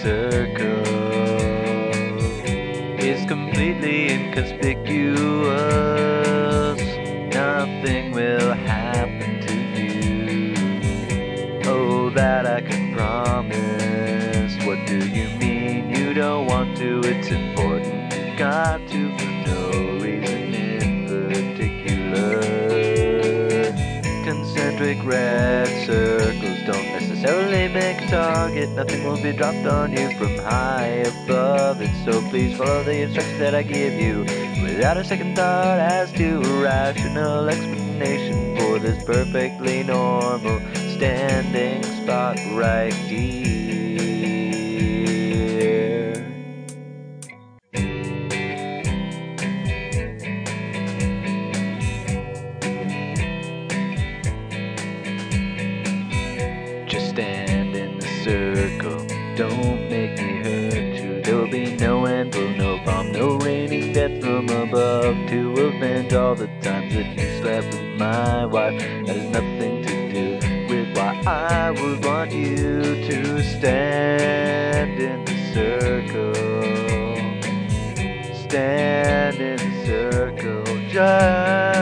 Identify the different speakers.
Speaker 1: circle is completely inconspicuous. Nothing will happen to you. Oh, that I can promise. What do you mean you don't want to? It's important. You've got to for no reason in particular. Concentric red circles don't necessarily make a target. Nothing will be dropped on you from high above it. So please follow the instructions that I give you without a second thought as to a rational explanation for this perfectly normal standing spot right here. Just stand in the circle, don't make me hurt you. There will be no anvil, no bomb, no raining death from above to avenge all the times that you slept with my wife. That has nothing to do with why I would want you to stand in the circle. Stand in the circle, just